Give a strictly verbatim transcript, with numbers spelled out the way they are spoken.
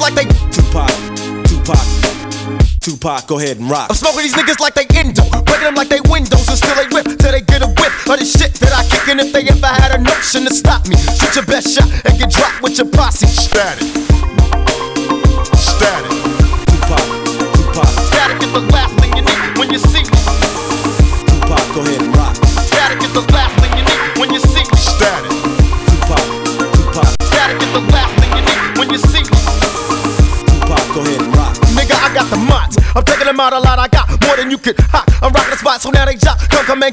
like they Tupac, Tupac, Tupac, go ahead and rock. I'm smoking these niggas like they endo, breaking them like they windows until they rip, till they get a whip of the shit that I kick. And if they ever had a notion to stop me, shoot your best shot and get dropped with your posse. Static, static. Tupac, Tupac, Static is the last thing you need when you see me. Tupac, go ahead and rock. Static is the last thing you need when you see me. Static, Tupac, Tupac, Static is the last thing you need when you see me. Tupac, go ahead and rock. Nigga, I got the mods. I'm taking them out a lot. I got more than you could hot. I'm rocking the spot, so now they jock. Come, come and